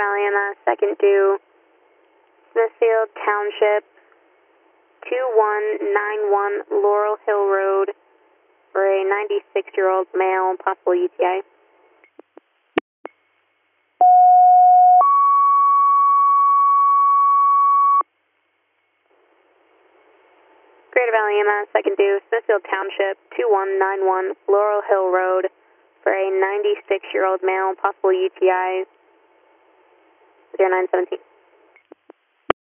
Valley EMS, second due, Smithfield Township, 2191 Laurel Hill Road for a 96-year-old male, possible UTI. Greater Valley EMS, second due, Smithfield Township, 2191 Laurel Hill Road for a 96-year-old male, possible UTI, 0917.